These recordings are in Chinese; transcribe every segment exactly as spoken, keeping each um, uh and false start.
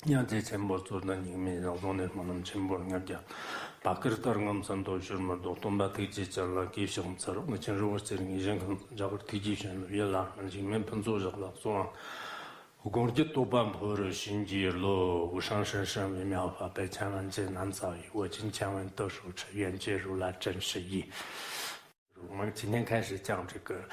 냐제 쳔보 조르는 님이 정도는 뭐는 쳔보 냐자 바크르 따른 선도 주르마 도톰바 티지절라 기숑서로 무슨 로스르 이젠 자고 티지션 위라 지면 편조적라 소랑 我讲这多半坡的新界路，无上神圣微妙法，百千万劫难遭遇。我今千万得手持，愿解如来真实义。我们今天开始讲这个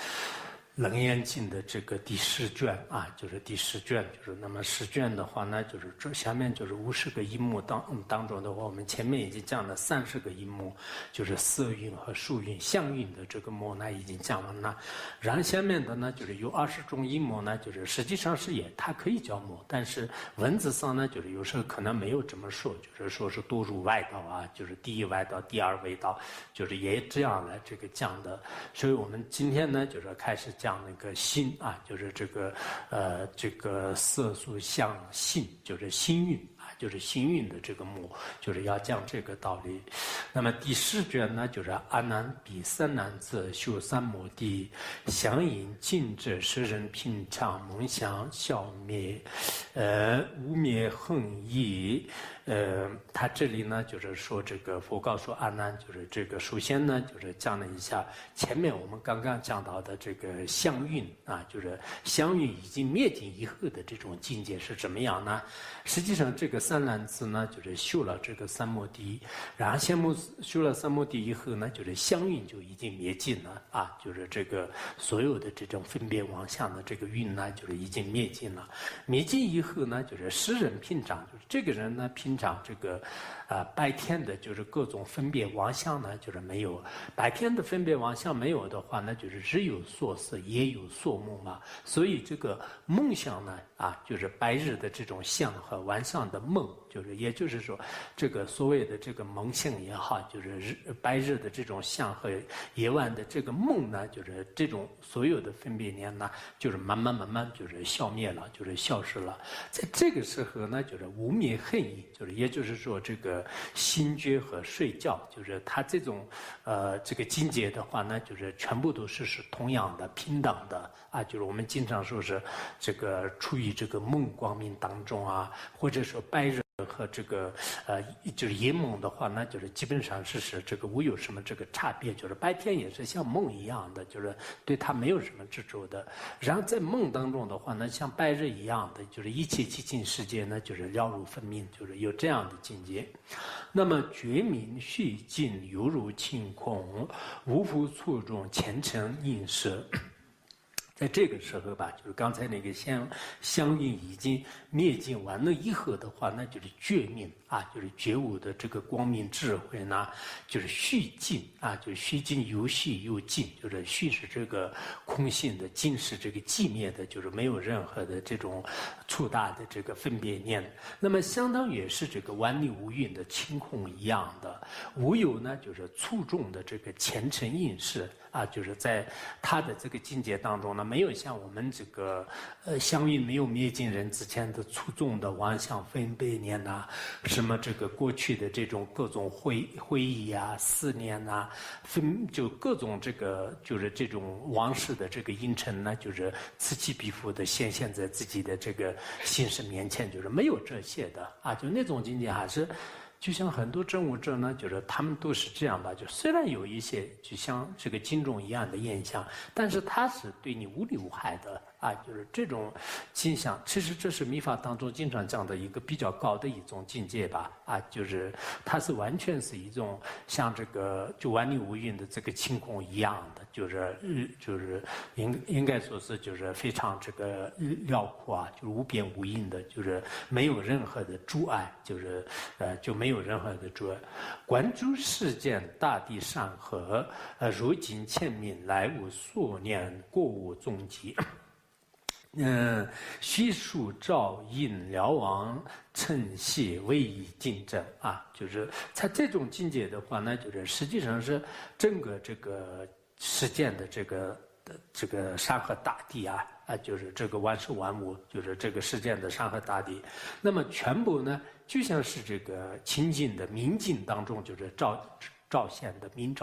《楞严经》的这个第十卷啊，就是第十卷，就是那么十卷的话呢，就是这下面就是五十个音目当、嗯、当中的话，我们前面已经讲了三十个音目，就是色韵和数韵、相韵的这个目呢已经讲完了。然后下面的呢，就是有二十种音目呢，就是实际上是也它可以叫目，但是文字上呢，就是有时候可能没有这么说，就是说是多入外道啊，就是第一外道、第二外道，就是也这样来这个讲的。所以我们今天呢，就是开始讲那个心啊，就是这个呃这个色素相性，就是心韵啊，就是心韵的这个目，就是要讲这个道理。那么第十卷呢，就是阿难比三男子修三摩地，相应尽至十人品尝梦想消灭，呃无灭横意。呃，他这里呢，就是说这个佛告诉阿难，就是这个首先呢，就是讲了一下前面我们刚刚讲到的这个相韵啊，就是相韵已经灭尽以后的这种境界是怎么样呢？实际上，这个三男子呢，就是修了这个三摩地，然后先摩修了三摩地以后呢，就是相韵就已经灭尽了啊，就是这个所有的这种分别妄想的这个韵呢，就是已经灭尽了。灭尽以后呢，就是十人品尝，就是这个人呢品。这个呃白天的就是各种分别妄想呢就是没有，白天的分别妄想没有的话呢，就是日有所思夜有所梦嘛，所以这个梦想呢啊就是白日的这种相和晚上的梦，就是也就是说这个所谓的这个梦境也好，就是日白日的这种相和夜晚的这个梦呢，就是这种所有的分别念呢就是慢慢慢慢就是消灭了，就是消失了。在这个时候呢，就是无灭恨意，就是也就是说这个心觉和睡觉，就是他这种呃这个境界的话呢，就是全部都是是同样的平等的啊，就是我们经常说是这个处于这个梦光明当中啊，或者说白日和这个呃就是夜梦的话呢，就是基本上是是这个无有什么这个差别，就是白天也是像梦一样的，就是对它没有什么执着的。然后在梦当中的话呢，像白日一样的，就是一切寂静世界呢，就是了如分明，就是有这样的境界。那么觉明虚静，犹如清空，无复触中前尘应舍。在这个时候吧，就是刚才那个相相应已经灭尽完了以后的话，那就是觉明啊，就是觉悟的这个光明智慧呢，就是虚静啊，就是虚静有虚有静，就是虚是这个空性的，静是这个寂灭的，就是没有任何的这种粗大的这个分别念。那么相当于是这个万里无云的清空一样的，无有呢就是粗重的这个前尘应识啊，就是在他的这个境界当中呢，没有像我们这个呃相应没有灭尽人之前的粗重的妄想分别念呐、啊，什么这个过去的这种各种回回忆啊、思念呐、啊，分就各种这个就是这种往事的这个阴沉呢，就是此起彼伏的显现在自己的这个心识面前，就是没有这些的啊，就那种境界还是。就像很多证悟者呢，就是他们都是这样吧，就虽然有一些就像这个经中一样的现象，但是它是对你无利无害的啊，就是这种倾向。其实这是密法当中经常讲的一个比较高的一种境界吧，啊，就是它是完全是一种像这个就万里无云的这个晴空一样的，就是就是应应该说是就是非常这个辽阔啊，就是无边无垠的，就是没有任何的阻碍，就是呃就没有。没有任何的阻碍，观诸世间大地山河，呃，如今欠命来无所念，过无踪迹。嗯，虚数照应瞭望，称系唯一竞争啊，就是在这种境界的话呢，就是实际上是整个这个世间的这个这个山河大地啊。啊，就是这个万事万物，就是这个世间的山河大地，那么全部呢，就像是这个清净的明镜当中，就是照照现的明照的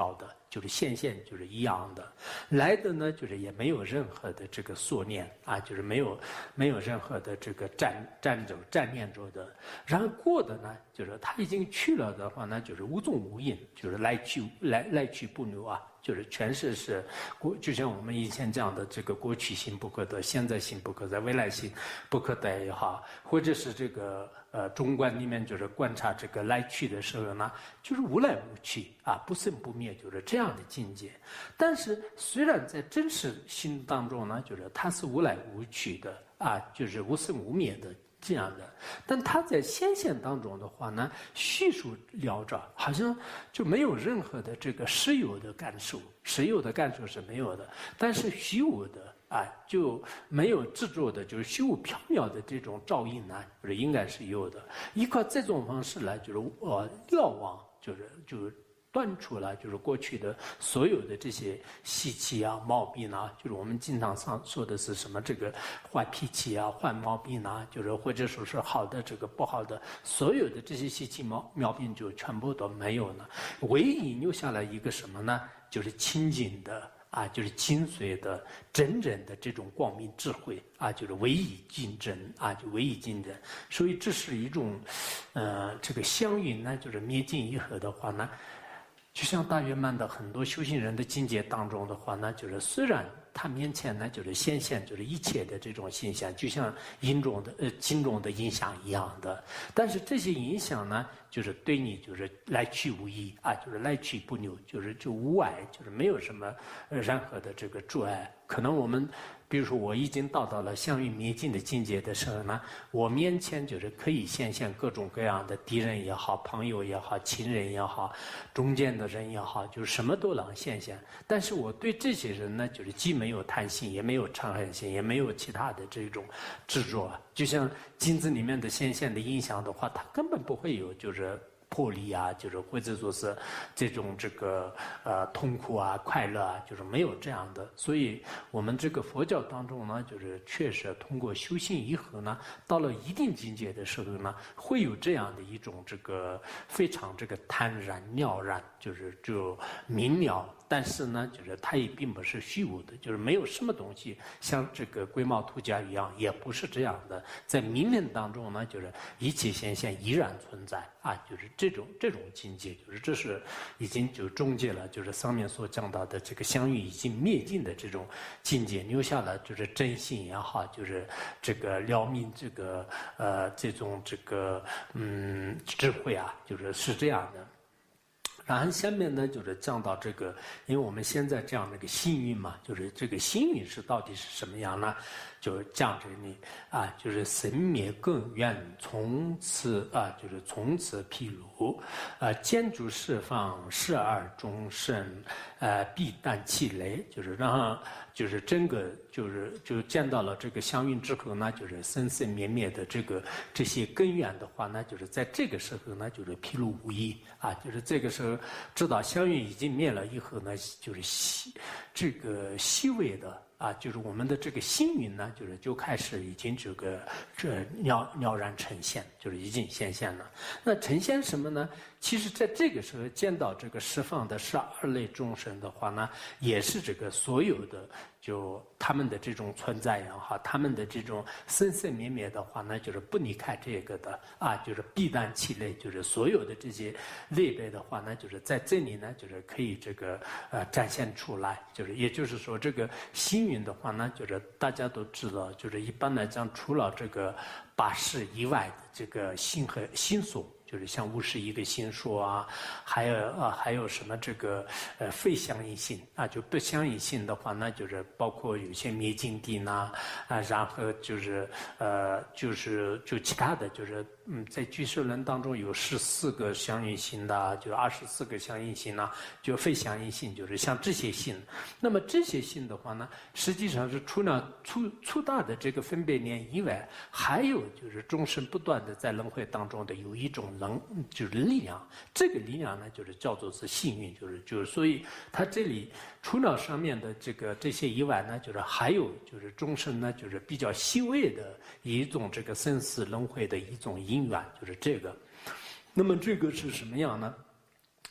就是现现就是一样的，来的呢就是也没有任何的这个所念啊，就是没有没有任何的这个占占着占念着的，然后过的呢就是他已经去了的话呢，就是无踪无影，就是来去来来去不留啊。就是全是是过，就像我们以前讲的这个过去性不可得，现在性不可得，未来性不可得也好，或者是这个呃中观里面就是观察这个来去的时候呢，就是无来无去啊，不生不灭，就是这样的境界。但是虽然在真实性当中呢，就是它是无来无去的啊，就是无生无灭的。这样的，但他在显现当中的话呢，叙述了着，好像就没有任何的这个实有的感受，实有的感受是没有的，但是虚无的啊，就没有执着的，就是虚无缥缈的这种照应呢，就是应该是有的。依靠这种方式来，就是呃瞭望，就是就是。断除了就是过去的所有的这些习气啊、毛病啊，就是我们经常上说的是什么这个坏脾气啊、坏毛病啊，就是或者说是好的这个不好的，所有的这些习气毛毛病就全部都没有了，唯一留下来一个什么呢？就是清净的。啊，就是精髓的、真正的这种光明智慧啊，就是唯一竞争啊，就唯一竞争。所以这是一种，呃，这个相应呢，就是灭尽以后的话呢，就像大圆满的很多修行人的境界当中的话呢，就是虽然他面前呢就是显现就是一切的这种现象，就像音中的呃经中的影响一样的，但是这些影响呢，就是对你就是来去无益啊，就是来去不留，就是就无碍，就是没有什么任何的这个阻碍。可能我们比如说我已经到达了相应灭尽的境界的时候呢，我面前就是可以显现各种各样的敌人也好，朋友也好，亲人也好，中间的人也好，就是什么都能显现。但是我对这些人呢，就是既没有贪心，也没有嗔恨心，也没有其他的这种执着。就像镜子里面的显现的影响的话，它根本不会有就是魄力啊，就是或者说是这种这个呃痛苦啊、快乐啊，就是没有这样的。所以我们这个佛教当中呢，就是确实通过修行以后呢，到了一定境界的时候呢，会有这样的一种这个非常这个坦然了然，就是就明了。但是呢，就是它也并不是虚无的，就是没有什么东西像这个龟毛图家一样，也不是这样的。在明明当中呢，就是一切现象依然存在啊，就是这种这种境界，就是这是已经就终结了，就是上面所讲到的这个相遇已经灭尽的这种境界，留下了就是真心也好，就是这个了明这个呃这种这个嗯智慧啊，就是是这样的。然后下面呢，就是讲到这个，因为我们现在这样的一个星云嘛，就是这个星云是到底是什么样呢？就讲这里啊，就是生灭更远，从此啊，就是从此披露，啊，建筑释放十二众生，呃，必担其累，就是让就是整个就是就见到了这个相应之后呢，就是生生灭灭的这个这些根源的话呢，就是在这个时候呢，就是披露无遗啊，就是这个时候知道相应已经灭了以后呢，就是细这个细微的。啊，就是我们的这个星云呢，就是就开始已经这个这了了然呈现，就是已经显现了。那呈现什么呢？其实在这个时候见到这个释放的十二类众生的话呢，也是这个所有的就他们的这种存在也好，他们的这种生生灭灭的话呢，就是不离开这个的啊，就是必担其类，就是所有的这些类别的话呢，就是在这里呢，就是可以这个呃展现出来，就是也就是说这个星云的话呢，就是大家都知道，就是一般来讲，除了这个八识以外的这个星和星宿。就是像五十一个星数啊，还有啊，还有什么这个呃非相应性啊，就不相应性的话呢，就是包括有些灭尽地呐啊，然后就是呃就是就其他的就是嗯，在居士论当中有十四个相应性的，就二十四个相应性呐，就非相应性，就是像这些性。那么这些性的话呢，实际上是除了粗粗大的这个分别念以外，还有就是终身不断的在轮回当中的有一种能就是力量，这个力量呢，就是叫做是幸运，就是就是，所以它这里除了上面的这个这些以外呢，就是还有就是终身呢，就是比较细微的一种这个生死轮回的一种因缘，就是这个。那么这个是什么样呢？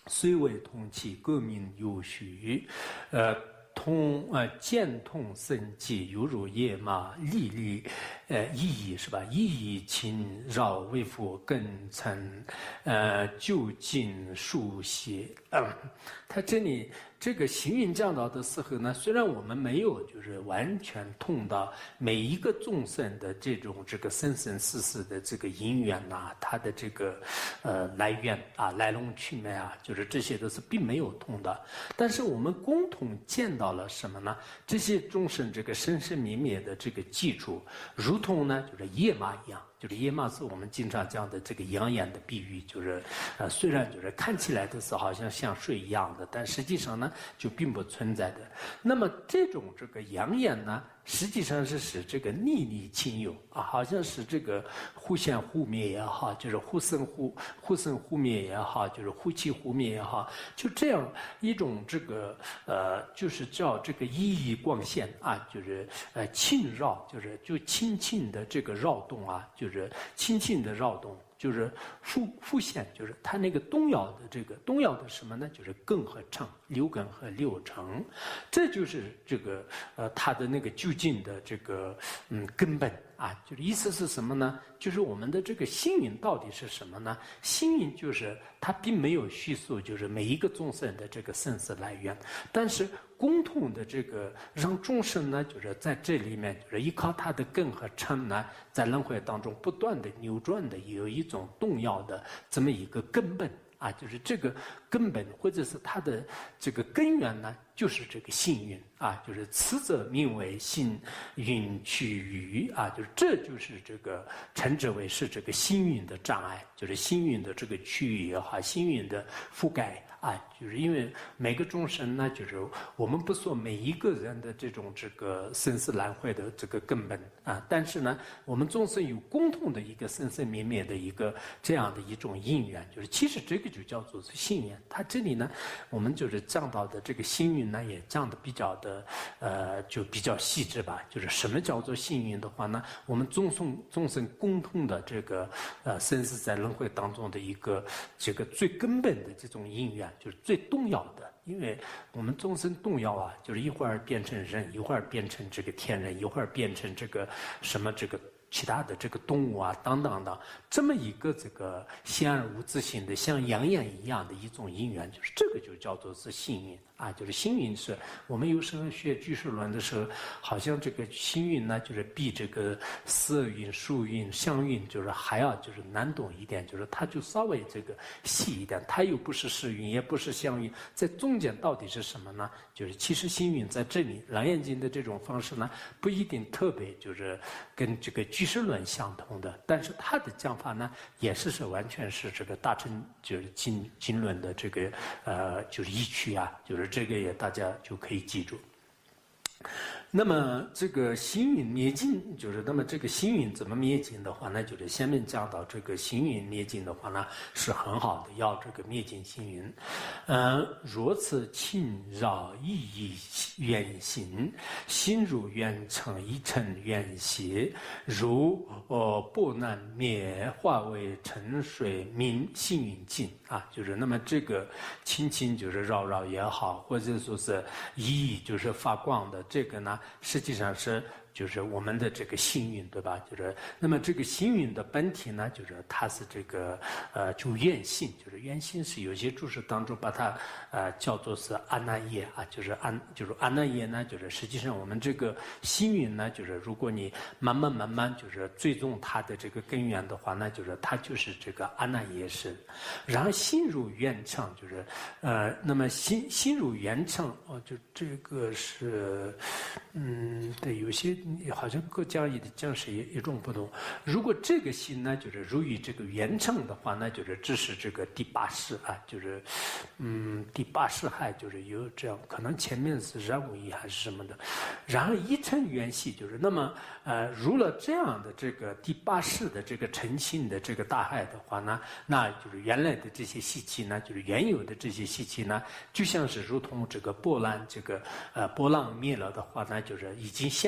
虽为同气，各民有序，呃。通呃渐痛生机，犹如野马，历历呃熠熠是吧？熠熠侵扰，为复根尘，呃就近疏泄。嗯，他这里这个行云降道的时候呢，虽然我们没有就是完全通到每一个众生的这种这个生生世世的这个因缘呐、啊，它的这个呃来源啊、来龙去脉啊，就是这些都是并没有通的，但是我们共同见到了什么呢？这些众生这个生生灭灭的这个基础，如同呢就是野马一样。就是野马是我们经常讲的这个养眼的比喻，就是呃虽然就是看起来的是好像像水一样的，但实际上呢就并不存在的。那么这种这个养眼呢，实际上是使这个逆逆亲友啊，好像是这个互相互灭也好，就是互生互互生互灭也好，就是互弃互灭也好，就这样一种这个呃，就是叫这个一一光线啊，就是呃侵扰，就是就轻轻的这个扰动啊，就是轻轻的扰动。就是复复现，就是它那个动摇的这个动摇的什么呢？就是根和尘，六根和六尘，这就是这个呃它的那个究竟的这个嗯根本啊，就是意思是什么呢？就是我们的这个星云到底是什么呢？星云就是它并没有叙述，就是每一个众生的这个生死来源，但是共同的这个让众生呢，就是在这里面，就是依靠它的根和尘呢，在轮回当中不断的扭转的，有一种动摇的这么一个根本啊，就是这个根本或者是它的这个根源呢，就是这个星云啊，就是此者名为星云趋于啊，就是这就是这个称之为是这个星云的障碍，就是星云的这个区域也好，星云的覆盖。啊，就是因为每个众生呢，就是我们不说每一个人的这种这个生死轮回的这个根本啊，但是呢，我们众生有共同的一个生生灭灭的一个这样的一种因缘，就是其实这个就叫做是信缘。它这里呢，我们就是讲到的这个星云呢，也讲的比较的呃，就比较细致吧。就是什么叫做星云的话呢，我们众生众生共同的这个呃生死在轮回当中的一个这个最根本的这种因缘。就是最动摇的，因为我们众生动摇啊，就是一会儿变成人，一会儿变成这个天人，一会儿变成这个什么这个其他的这个动物啊，等等的，这么一个这个显而无自性的像阳眼一样的一种因缘，就是这个就叫做是星云啊，就是星云是我们有时候学居士论的时候，好像这个星云呢，就是比这个色云、数云、相云就是还要就是难懂一点，就是它就稍微这个细一点，它又不是世云，也不是相云，在中间到底是什么呢？就是其实星云在这里，楞严经的这种方式呢，不一定特别就是跟这个居士论相同的，但是它的讲法呢，也是是完全是这个大乘就是经经论的这个呃就是依据啊，就是这个也大家就可以记住。那么这个星云灭尽，就是那么这个星云怎么灭尽的话呢？就是下面讲到这个星云灭尽的话呢，是很好的，要这个灭尽星云。嗯、呃，若此侵扰意义原形，心如圆成一尘缘邪，如呃波难灭，化为沉水，名星云尽啊。就是那么这个轻轻就是绕绕也好，或者说是意义就是发光的这个呢。实际上是就是我们的这个星云，对吧？就是那么这个星云的本体呢，就是它是这个呃，就圆性，就是圆性是有些注释当中把它呃叫做是阿那耶啊，就是安就是阿那耶呢，就是实际上我们这个星云呢，就是如果你慢慢慢慢就是追踪它的这个根源的话呢，就是它就是这个阿那耶识，然后心如圆成，就是呃，那么心心如圆成哦，就这个是嗯，对，有些。好像各讲义的讲释也一种不同。如果这个心呢，就是如于这个圆成的话，那就是这是这个第八识啊，就是嗯，第八识还就是有这样，可能前面是染五一还是什么的。然后一成圆系，就是那么呃，如了这样的这个第八识的这个成性的这个大海的话呢，那就是原来的这些习气呢，就是原有的这些习气呢，就像是如同这个波澜，这个呃波浪灭了的话呢，就是已经陷入成。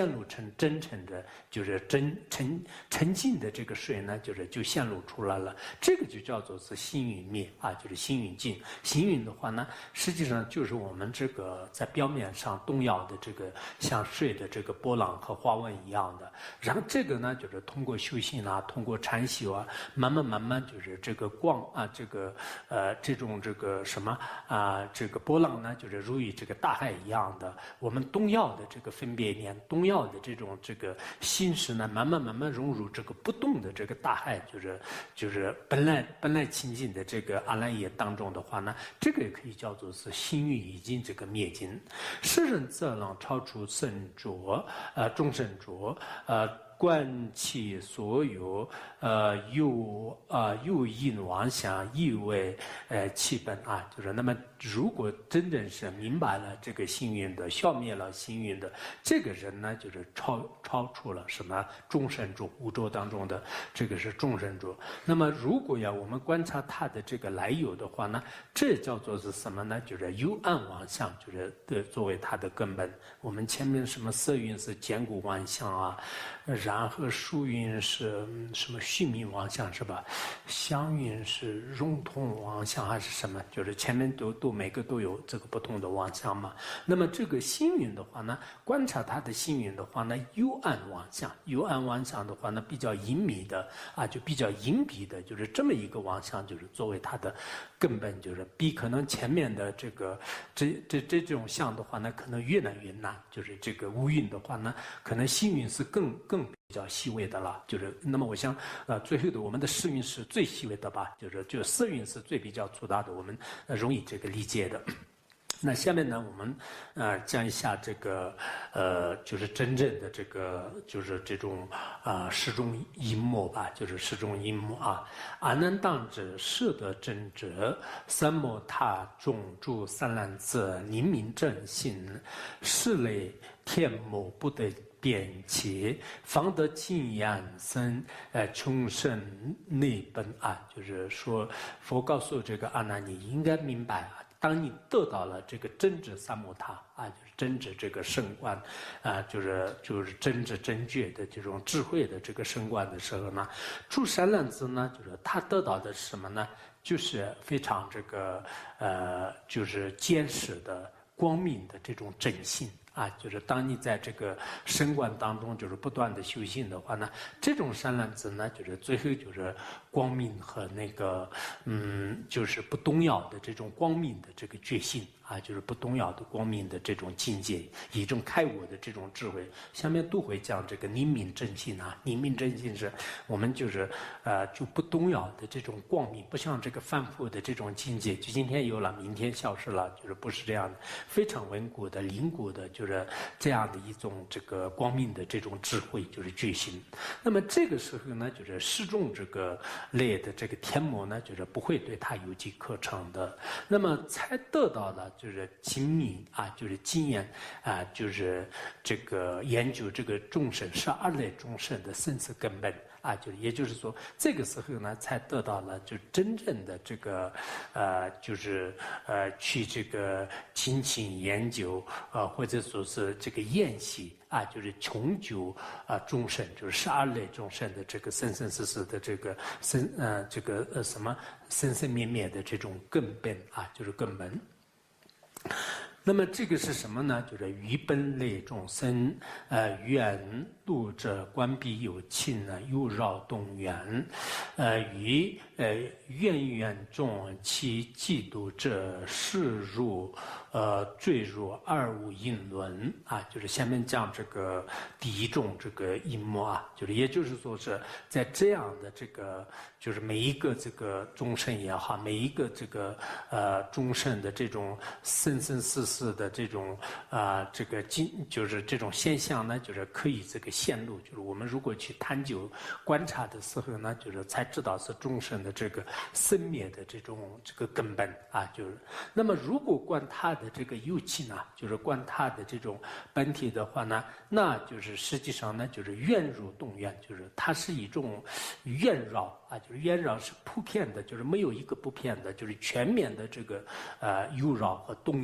真真诚的，就是真沉沉静的这个水呢，就是就显露出来了。这个就叫做是星云灭啊，就是星云尽。星云的话呢，实际上就是我们这个在表面上动摇的这个像水的这个波浪和花纹一样的。然后这个呢，就是通过修行啊，通过禅修啊，慢慢慢慢就是这个光啊，这个呃这种这个什么啊，这个波浪呢，就是如与这个大海一样的，我们东药的这个分别念，东药的这种这个心识呢，慢慢慢慢融入这个不动的这个大海，就是就是本来本来清净的这个阿赖耶当中的话呢，这个也可以叫做是心欲已经这个灭尽，世人则能超出身着，呃众生着，呃。观其所有，呃，有啊、呃、有因妄想，意为呃其本啊，就是那么如果真正是明白了这个星云的，消灭了星云的这个人呢，就是超超出了什么众生主五浊当中的这个是众生主。那么如果要我们观察它的这个来由的话呢，这叫做是什么呢？就是有暗妄想，就是的作为它的根本。我们前面什么色云是坚固妄想啊。然后数云是什么虚名妄想是吧？香云是融通妄想还是什么？就是前面都都每个都有这个不同的妄想嘛。那么这个星云的话呢，观察它的星云的话呢，幽暗妄想，幽暗妄想的话呢，比较隐秘的啊，就比较隐蔽的，就是这么一个妄想，就是作为它的根本，就是比可能前面的这个这这这种相的话呢，可能越难越难。就是这个无云的话呢，可能星云是更更。比较细微的了，就是那么我想，呃，最后的我们的世运是最细微的吧，就是就色运是最比较粗大的，我们呃容易这个理解的。那下面呢，我们呃讲一下这个呃，就是真正的这个就是这种啊、呃、十种阴魔吧，就是十种阴魔啊。阿难当知摄得真者，三摩他众诸三滥子，宁明正信，是类天魔不得变其，方得净养生，呃，穷生内本啊，就是说，佛告诉这个阿难，你应该明白啊。当你得到了这个真知三摩他啊，就是真知这个圣观啊，就是就是真知真觉的这种智慧的这个圣观的时候呢，诸三滥子呢，就是他得到的是什么呢？就是非常这个呃，就是坚实的光明的这种真心。啊，就是当你在这个深观当中，就是不断的修行的话呢，这种善男子呢，就是最后就是光明和那个嗯，就是不动摇的这种光明的这个决心啊，就是不动摇的光明的这种境界，一种开悟的这种智慧。下面都会讲这个宁明正信啊，宁明正信是我们就是呃就不动摇的这种光明，不像这个反复的这种境界，就今天有了，明天消失了，就是不是这样的，非常稳固的、凝固的，就是。这样的一种这个光明的这种智慧，就是决心。那么这个时候呢，就是示众这个类的这个天魔呢，就是不会对他有机可乘的。那么才得到了就是精密啊，就是经验啊，就是这个研究这个众生十二类众生的生死根本。啊，就是也就是说，这个时候呢，才得到了就真正的这个，呃，就是呃，去这个精勤研究，呃，或者说是这个研习啊，就是穷究啊众生，就是十二类众生的这个生生死死的这个生呃这个呃什么生生灭灭的这种根本啊，就是根本。那么这个是什么呢？就是于本类众生，呃，缘度者观彼有情呢，又绕动缘，呃，于呃缘缘众其嫉妒者，视入呃坠入二无因轮啊，就是下面讲这个第一种这个阴魔啊，就是也就是说是在这样的这个就是每一个这个众生也好，每一个这个呃众生的这种生生死死的这种啊、呃、这个经就是这种现象呢，就是可以这个显露，就是我们如果去探究观察的时候呢，就是才知道是众生的这个生灭的这种这个根本啊，就是那么如果观它的这个有情呢，就是观它的这种本体的话呢，那就是实际上呢，就是愿入动愿，就是它是一种愿绕啊，就是愿绕是普遍的，就是没有一个不遍的，就是全面的这个呃诱扰和动摇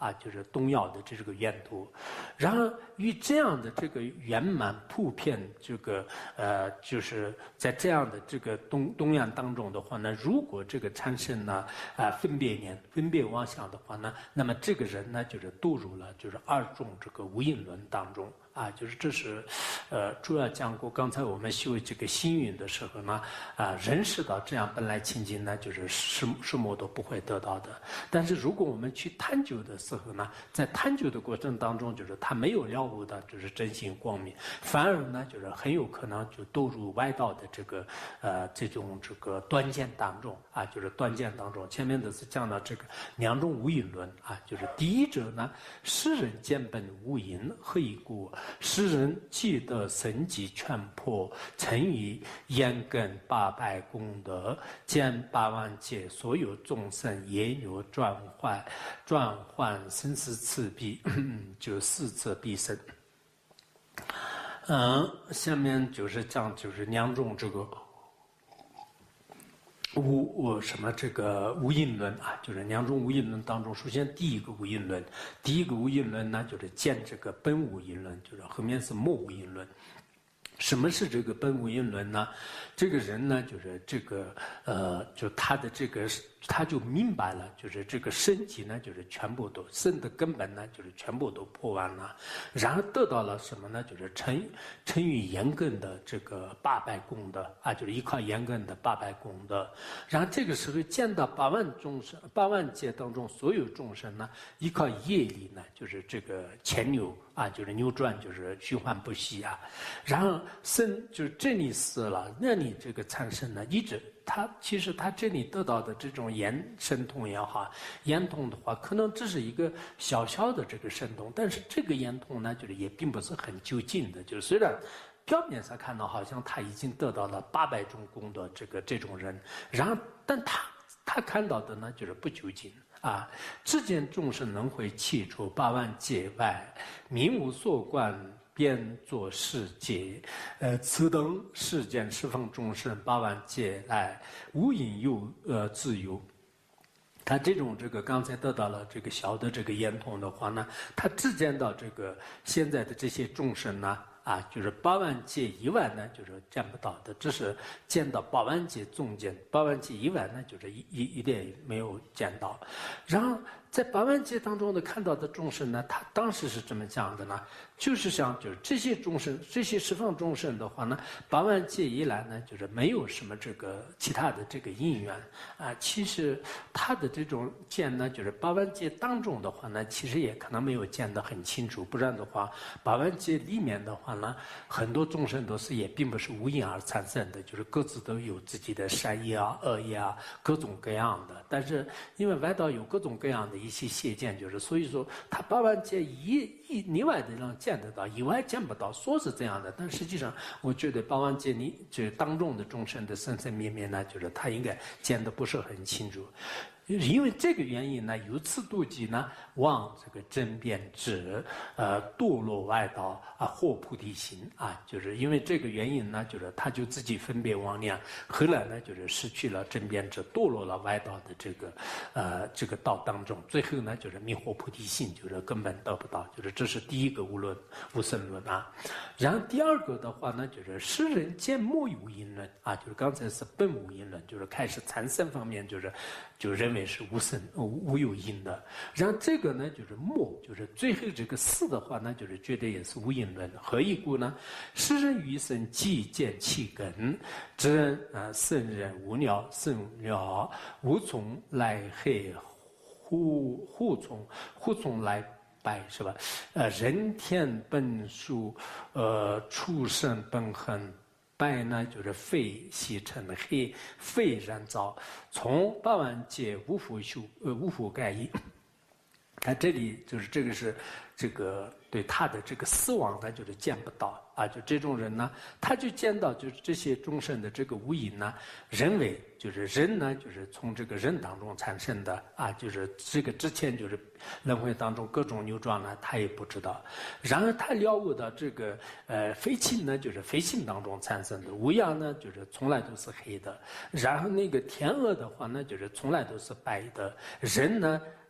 啊，就是东药的这个源头。然而与这样的这个圆满普遍这个呃，就是在这样的这个东东洋当中的话呢，如果这个产生了啊、呃、分别念、分别妄想的话呢，那么这个人呢就是堕入了就是二种这个无因论当中。啊，就是这是，呃，主要讲过。刚才我们修这个星云的时候呢，啊，认识到这样本来清净呢，就是什什么都不会得到的。但是如果我们去探究的时候呢，在探究的过程当中，就是他没有了悟的，就是真心光明，反而呢，就是很有可能就堕入外道的这个呃这种这个断见当中啊，就是断见当中。前面的是讲到这个两种无因论啊，就是第一者呢，世人见本无因，何以故？世人既得生机全破，曾以言根八百功德，见八万劫所有众生业牛转换，转换生死次第，就四次必生。嗯，下面就是讲就是两种这个。无我什么这个无因论啊，就是两种无因论当中，首先第一个无因论，第一个无因论呢，就是见这个本无因论，就是后面是末无因论。什么是这个本无因论呢？这个人呢，就是这个呃，就他的这个，他就明白了，就是这个身体呢，就是全部都生的根本呢，就是全部都破完了，然后得到了什么呢？就是成成于严根的这个八百功德啊，就是依靠严根的八百功德。然后这个时候见到八万众生、八万劫当中所有众生呢，依靠业力呢，就是这个牵牛啊，就是扭转，就是循环不息啊。然后生就是这里死了，那里这个产生呢，一直他其实他这里得到的这种眼神通也好，眼通的话，可能只是一个小小的这个神通，但是这个眼通呢，就是也并不是很究竟的，就是虽然表面上看到好像他已经得到了八百种功德，这个这种人，然后但他他看到的呢，就是不究竟。啊，只见众生能会气出八万界外，名无所观，便作世界。呃，此等世间十方众生八万界来，无因有呃自由。他这种这个刚才得到了这个小的这个眼通的话呢，他只见到这个现在的这些众生呢。啊，就是八万界以外呢，就是见不到的，只是见到八万界中间，八万界以外呢，就是一一一点也没有见到。然后在八万界当中的看到的众生呢，他当时是怎么讲的呢？就是想，就是这些众生，这些十方众生的话呢，八万界以来呢，就是没有什么这个其他的这个因缘啊。其实他的这种见呢，就是八万界当中的话呢，其实也可能没有见得很清楚，不然的话，八万界里面的话呢，很多众生都是也并不是无因而产生的，就是各自都有自己的善业啊、恶业啊，各种各样的。但是因为外道有各种各样的一些邪见，就是所以说他八万界以以以外的人见得到，以外见不到，说是这样的，但实际上我觉得八万界里就是当中的众生的生生灭灭呢，就是他应该见得不是很清楚。因为这个原因呢，由此妒忌呢，望这个真辩智，呃，堕落外道啊，获菩提心啊，就是因为这个原因呢，就是他就自己分别妄念，后来呢，就是失去了真辩智，堕落了外道的这个呃这个道当中，最后呢，就是迷惑菩提心，就是根本得不到，就是这是第一个无论无生论啊。然后第二个的话呢，就是世人见末有因论啊，就是刚才是本无因论，就是开始产生方面就是就认为是无生无有因的。然后这个呢，就是末，就是最后这个四的话呢，就是绝对也是无因论。何以故呢？世人余生既见其根，知人啊，圣人无鸟，圣鸟无从来黑，忽忽从忽从来白，是吧？呃，人天本属，呃，畜生本恒。白呢，就是肺系成黑，肺燃烧，从八万界无复修，呃，无复改易。看这里就是这个是这个对他的这个死亡呢，就是见不到啊，就这种人呢，他就见到就是这些众生的这个无因呢，人为就是人呢，就是从这个人当中产生的啊，就是这个之前就是轮回当中各种扭转呢，他也不知道。然而他了悟到这个呃非气呢，就是非性当中产生的，无阳呢，就是从来都是黑的。然后那个天鹅的话呢，就是从来都是白的。人呢。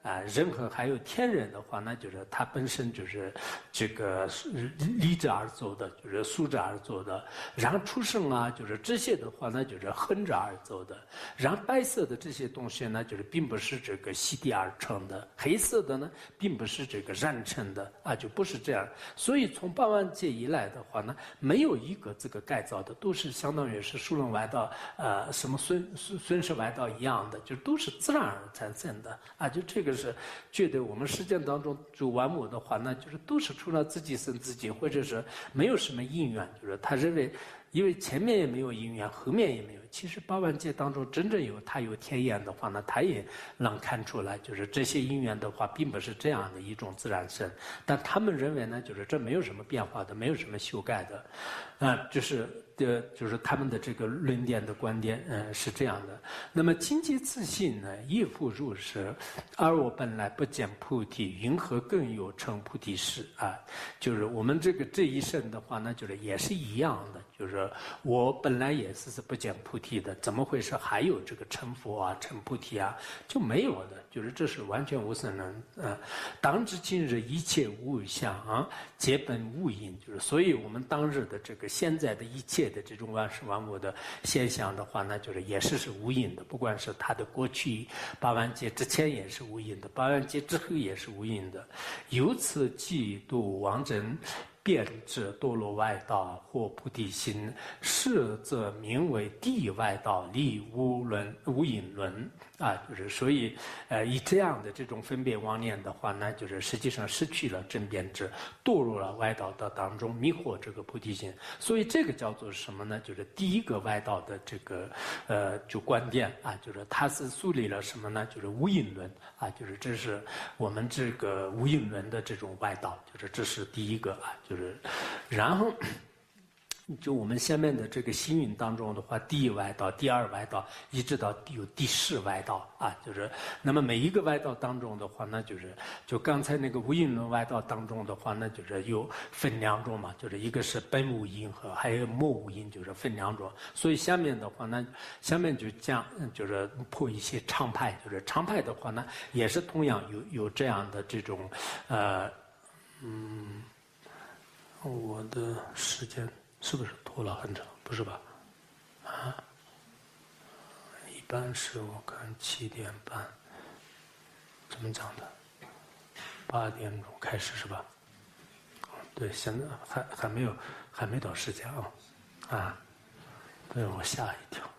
啊，人和还有天人的话呢，就是它本身就是这个立着而走的，就是竖着而走的。然后出生啊，就是这些的话呢，就是横着而走的。然后白色的这些东西呢，就是并不是这个吸地而成的；黑色的呢，并不是这个染成的啊，就不是这样。所以从八万劫以来的话呢，没有一个这个改造的，都是相当于是数论外道，呃，什么孙孙孙氏外道一样的，就都是自然而产生的啊。就这个是觉得我们实践当中主万物的话呢，就是都是除了自己生自己，或者是没有什么因缘，就是他认为。因为前面也没有因缘，后面也没有。其实八万劫当中真正有他有天眼的话呢，他也能看出来，就是这些因缘的话，并不是这样的一种自然生。但他们认为呢，就是这没有什么变化的，没有什么修改的，啊、呃，就是的，就是他们的这个论点的观点，嗯、呃，是这样的。那么经济自信呢，亦复如是。而我本来不见菩提，云何更有成菩提事啊？就是我们这个这一生的话呢，就是也是一样的。就是我本来也是是不见菩提的，怎么会是还有这个成佛啊、成菩提啊？就没有的，就是这是完全无所能。呃，当知今日一切无相啊，皆本无因。就是所以我们当日的这个现在的一切的这种万事万物的现象的话呢，就是也是是无因的，不管是它的过去八万劫之前也是无因的，八万劫之后也是无因的。由此嫉妒妄真。变至堕落外道或菩提心，是则名为地外道，立无论无因论啊，就是所以呃以这样的这种分别妄念的话呢，就是实际上失去了正变智，堕入了外道的当中，迷惑这个菩提心。所以这个叫做什么呢？就是第一个外道的这个呃就观点啊，就是它是树立了什么呢？就是无因论啊，就是这是我们这个无因论的这种外道，就是这是第一个啊。就是，然后，就我们下面的这个星云当中的话，第一外道、第二外道，一直到有第四外道啊，就是，那么每一个外道当中的话呢，就是就刚才那个无因论外道当中的话呢，就是有分两种嘛，就是一个是本无因和还有末无因，就是分两种。所以下面的话呢，下面就讲就是破一些常派，就是常派的话呢，也是同样有有这样的这种，呃。嗯，我的时间是不是拖了很长？不是吧？啊，一般是我看七点半，怎么讲的？八点钟开始是吧？对，现在还还没有还没到时间啊，啊，被我吓一跳。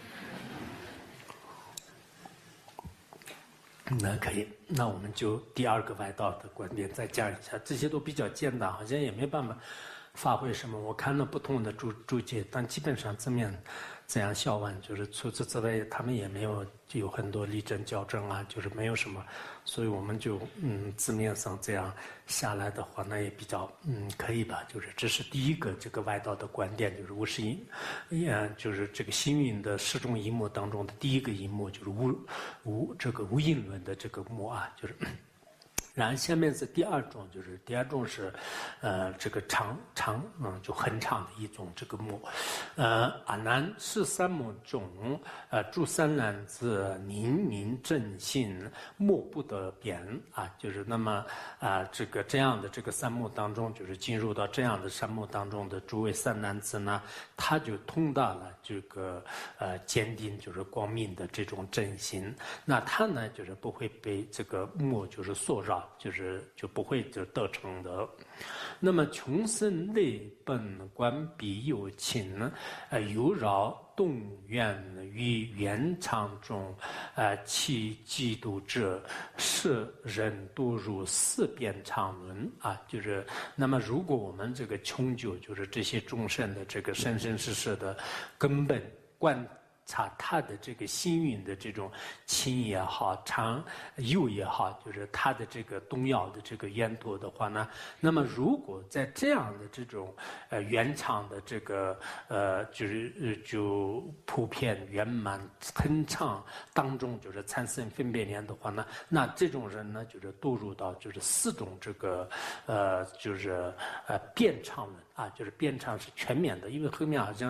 那可以，那我们就第二个外道的观点再讲一下，这些都比较简单，好像也没办法发挥什么。我看了不同的注注解，但基本上字面这样消完，就是除此之外，他们也没有就有很多例证校正啊，就是没有什么，所以我们就嗯字面上这样下来的话，那也比较嗯可以吧。就是这是第一个这个外道的观点，就是无始因，嗯，就是这个星云的十种一目当中的第一个一目，就是无无这个无因论的这个目啊，就是。然后下面是第二种，就是第二种是，呃，这个长长嗯就很长的一种这个目，呃，阿难是三目中，呃，诸三男子明明正信，莫不得变啊，就是那么啊、呃，这个这样的这个三目当中，就是进入到这样的三目当中的诸位三男子呢，他就通达了这个呃坚定就是光明的这种正心，那他呢就是不会被这个目就是所扰。就是就不会就得成的。那么穷生类本观彼有情，呃，有扰动愿于原常中，呃，其嫉妒者，是人堕入四边常轮啊。就是那么，如果我们这个穷究，就是这些众生的这个生生世世的根本观。察他的这个心运的这种情也好，常诱也好，就是他的这个动摇的这个源头的话呢，那么如果在这样的这种呃原常的这个呃就是呃就普遍圆满很长当中，就是产生分别念的话呢，那这种人呢就是堕入到就是四种这个呃就是呃变常论啊，就是变常是全面的，因为后面好像。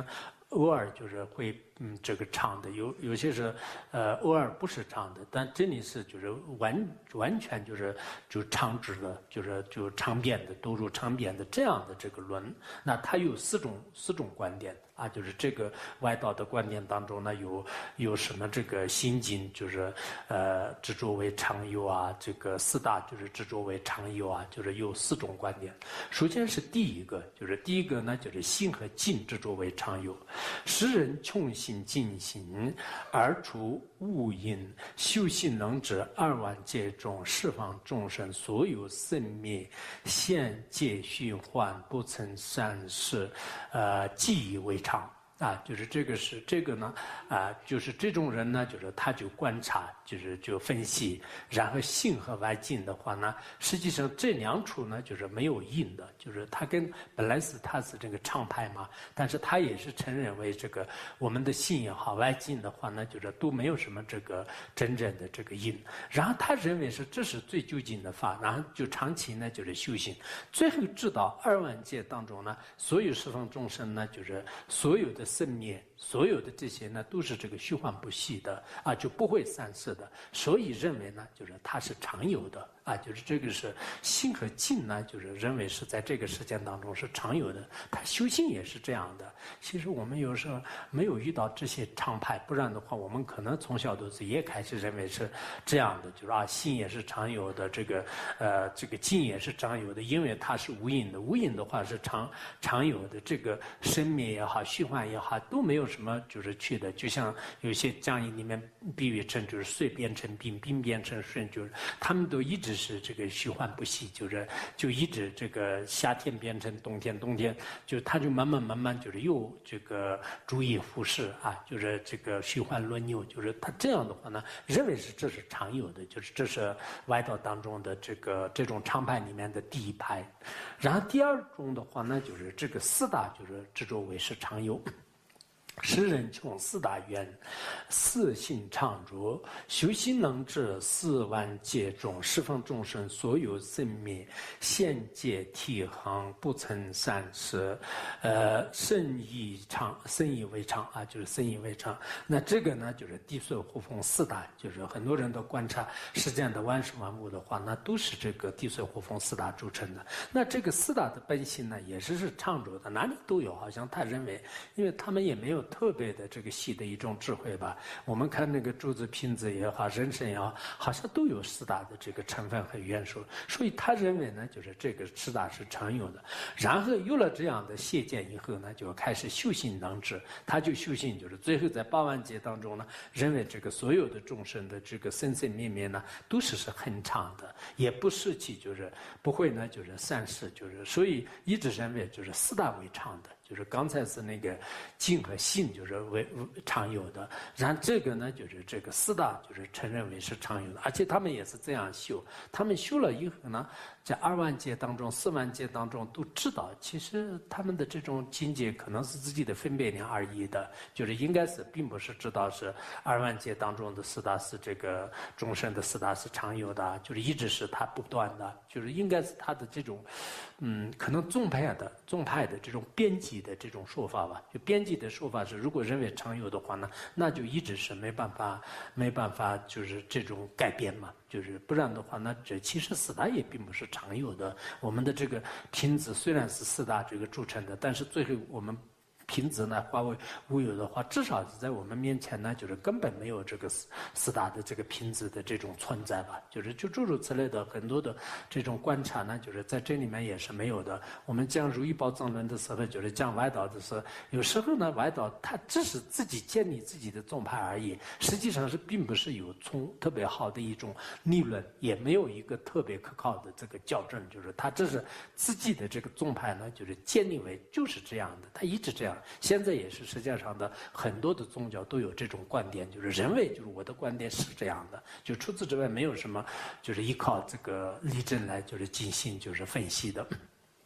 偶尔就是会嗯这个唱的，有有些是呃偶尔不是唱的，但这里是就是完完全就是就唱直的，就是就长边的都入长边的这样的这个论。那它有四种四种观点啊，就是这个外道的观点当中呢，有有什么这个心经，就是呃执着为常有啊，这个四大就是执着为常有啊，就是有四种观点。首先是第一个，就是第一个呢，就是心和境执着为常有。时人穷心尽心，而除物因，修行能至二万界中，释放众生所有生灭，现界虚幻，不曾善事，呃，记忆为常。啊，就是这个是这个呢，啊，就是这种人呢，就是他就观察，就是就分析，然后性和外境的话呢，实际上这两处呢就是没有因的，就是他跟本来是他是这个常派嘛，但是他也是承认为这个我们的性也好，外境的话呢，就是都没有什么这个真正的这个因，然后他认为是这是最究竟的法，然后就长期呢就是修行，最后知道二万界当中呢，所有十方众生呢，就是所有的生灭，所有的这些呢，都是这个虚幻不系的啊，就不会散失的，所以认为呢，就是它是常有的啊，就是这个是心和境呢，就是认为是在这个时间当中是常有的。他修行也是这样的。其实我们有时候没有遇到这些常派，不然的话，我们可能从小都是也开始认为是这样的，就是啊，心也是常有的，这个呃，这个境也是常有的，因为它是无因的，无因的话是常常有的，这个生灭也好，虚幻也好，都没有什么就是去的。就像有些讲义里面比喻成就是水变成冰，冰变成水，就是他们都一直是这个虚幻不息，就是就一直这个夏天变成冬天，冬天就他就慢慢慢慢就是又这个注意忽视啊，就是这个虚幻轮流，就是他这样的话呢，认为是这是常有的，就是这是外道当中的这个这种常派里面的第一派。然后第二种的话呢，就是这个四大就是执着为是常有。时人穷四大愿，四性常住，修行能至四万界中，释放众生所有生灭，现界体恒，不曾散失。呃，甚以常，甚以为常啊，就是甚以为常。那这个呢，就是地水火风四大，就是很多人都观察世间的万事万物的话，那都是这个地水火风四大组成的。那这个四大的本性呢，也是是常住的，哪里都有。好像他认为，因为他们也没有特别的这个细的一种智慧吧。我们看那个珠子、瓶子也好，人参也好，好像都有四大的这个成分和元素，所以他认为呢，就是这个四大是常有的。然后有了这样的谢见以后呢，就开始修行能至，他就修行，就是最后在八万劫当中呢，认为这个所有的众生的这个生生灭灭呢，都是是很长的，也不失去，就是不会呢，就是散失，就是所以一直认为就是四大为常的。就是刚才是那个境和性，就是为常有的，然后这个呢，就是这个四大，就是承认为是常有的，而且他们也是这样修，他们修了以后呢，在二万劫当中、四万劫当中都知道，其实他们的这种境界可能是自己的分别量而已的，就是应该是并不是知道是二万劫当中的四大是这个众生的四大是常有的，就是一直是它不断的，就是应该是他的这种，嗯，可能宗派的宗派的这种编辑的这种说法吧，就编辑的说法是，如果认为常有的话呢，那就一直是没办法，没办法，就是这种改变嘛，就是不然的话，那这其实四大也并不是常有的。我们的这个瓶子虽然是四大这个铸成的，但是最后我们瓶子呢化为无有的话，至少是在我们面前呢，就是根本没有这个四四大的这个瓶子的这种存在吧，就是就诸如此类的很多的这种观察呢，就是在这里面也是没有的。我们讲如意宝藏论的时候，就是讲外道的时候，有时候呢，外道他只是自己建立自己的宗派而已，实际上是并不是有从特别好的一种理论，也没有一个特别可靠的这个校正，就是他这是自己的这个宗派呢，就是建立为就是这样的，他一直这样。现在也是世界上的很多的宗教都有这种观点，就是认为就是我的观点是这样的，就除此之外没有什么就是依靠这个例证来就是进行就是分析的。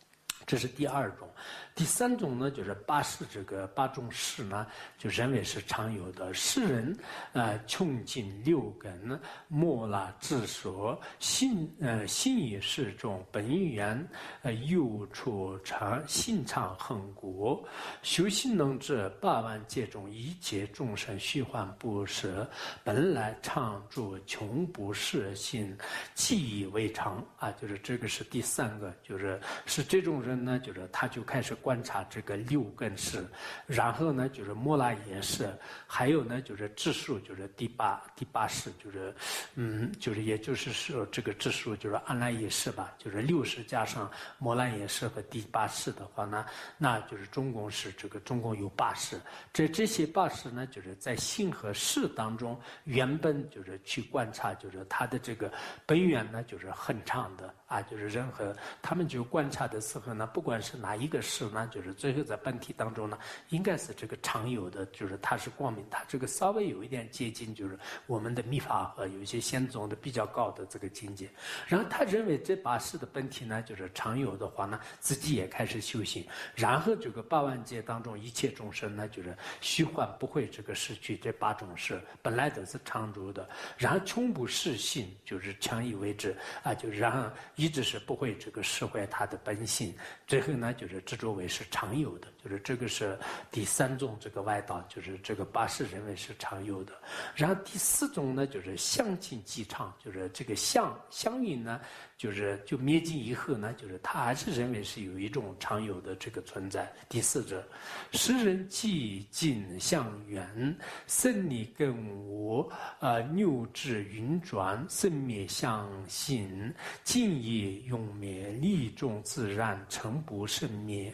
这是第二种。第三种呢，就是八世这个八种事呢，就认为是常有的。世人，呃，穷尽六根，莫那智所，信呃信以是众，本源呃幼处常信常恒古，修行能至八万界中一切众生虚幻不实，本来常住穷不适心，记以为常啊，就是这个是第三个，就是是这种人呢，就是他就开始观察这个六根事，然后呢就是摩拉也是，还有呢就是智数，就是第八第八世，就是嗯就是也就是说这个智数就是安赖耶识吧，就是六世加上摩拉耶识和第八世的话呢，那就是中共是这个中共有八世，这这些八世呢就是在性和事当中原本就是去观察，就是它的这个本源呢就是很长的啊，就是任何他们就观察的时候呢，不管是哪一个事呢，就是最后在本体当中呢，应该是这个常有的，就是它是光明，它这个稍微有一点接近，就是我们的密法和有一些先宗的比较高的这个境界。然后他认为这八世的本体呢，就是常有的话呢，自己也开始修行，然后这个八万界当中一切众生呢，就是虚幻不会这个失去这八种事，本来都是常住的，然后穷不适性，就是强以为之啊，就是然后一直是不会这个释怀它的本性，最后呢就是执着为是常有的，就是这个是第三种这个外道，就是这个八世认为是常有的。然后第四种呢就是相尽即常，就是这个相相应呢，就是就灭尽以后呢，就是他还是认为是有一种常有的这个存在。第四者，时人寂尽相远，生理根无，呃，六智运转，生灭相性，尽亦永灭，力众自然，成不生灭。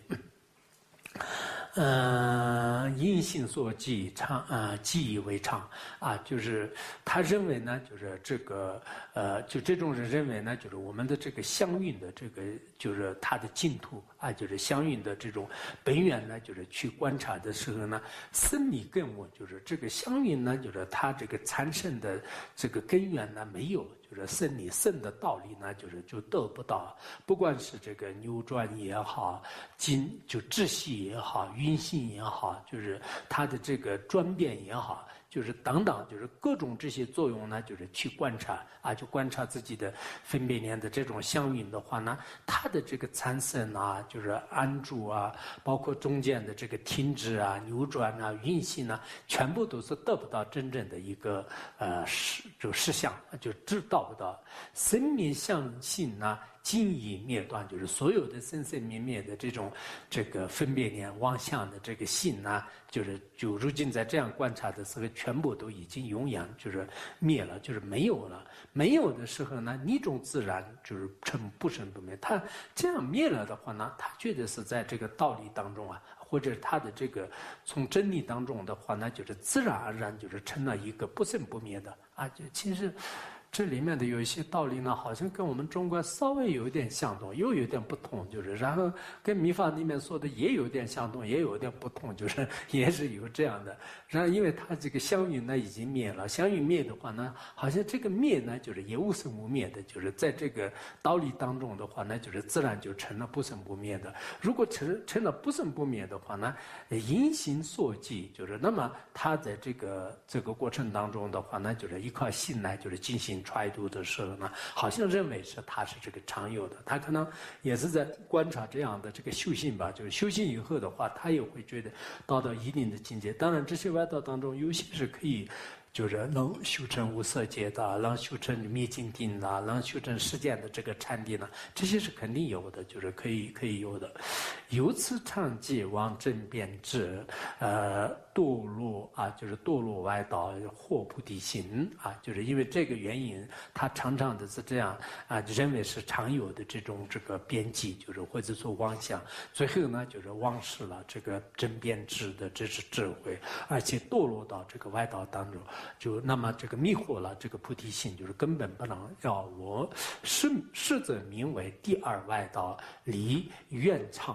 呃，因性所记常呃记忆为常啊，就是他认为呢，就是这个呃，就这种人认为呢，就是我们的这个相运的这个，就是它的净土啊，就是相运的这种本源呢，就是去观察的时候呢，生理根物，就是这个相运呢，就是它这个产生的这个根源呢没有。就是生理生的道理呢，就是就得不到，不管是这个扭转也好，经就窒息也好，运行也好，就是它的这个转变也好，就是等等，就是各种这些作用呢，就是去观察啊，就观察自己的分别念的这种相应的话呢，它的这个产生啊，就是安住啊，包括中间的这个停止啊、扭转啊、运行啊，全部都是得不到真正的一个呃实就实相，就知道不到生灭相性呢。尽已灭断，就是所有的生生灭灭的这种这个分别念妄想的这个性呢，就是就如今在这样观察的时候，全部都已经永远就是灭了，就是没有了。没有的时候呢，一种自然就是成不生不灭。它这样灭了的话呢，它觉得是在这个道理当中啊，或者它的这个从真理当中的话呢，就是自然而然就是成了一个不生不灭的啊，就其实。这里面的有一些道理呢，好像跟我们中国稍微有一点相同，又有点不同，就是然后跟密法里面说的也有点相同，也有点不同，就是也是有这样的。然后因为它这个相运呢已经灭了，相运灭的话呢，好像这个灭呢就是也无生无灭的，就是在这个道理当中的话呢，就是自然就成了不生不灭的。如果成成了不生不灭的话呢，因行所记，就是那么它在这个这个过程当中的话呢，就是依靠信来就是进行揣度的时候呢，好像认为是它是这个常有的，他可能也是在观察这样的这个修行吧，就是修行以后的话，他也会觉得到到一定的境界。当然，这些外道当中有些是可以。就是能修成无色界的，能修成灭尽定的，能修成世间的这个禅定呢，这些是肯定有的，就是可以可以有的。由此常记往正变智，呃，堕落啊，就是堕落外道，获菩提心啊，就是因为这个原因，他常常的是这样啊，认为是常有的这种这个边际，就是或者说妄想，最后呢就是忘失了这个正变智的这是智慧，而且堕落到这个外道当中。就那么这个迷惑了这个菩提心，就是根本不能要我是是则名为第二外道离愿唱论。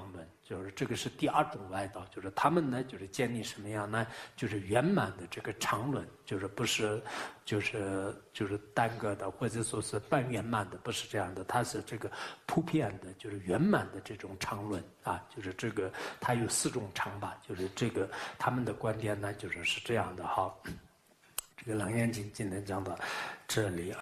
就是这个是第二种外道，就是他们呢就是建立什么样呢？就是圆满的这个常论，就是不是，就是就是单个的或者说是半圆满的，不是这样的，它是这个普遍的，就是圆满的这种常论啊，就是这个它有四种常吧，就是这个他们的观点呢就是是这样的哈。这个《楞严经》今天讲到这里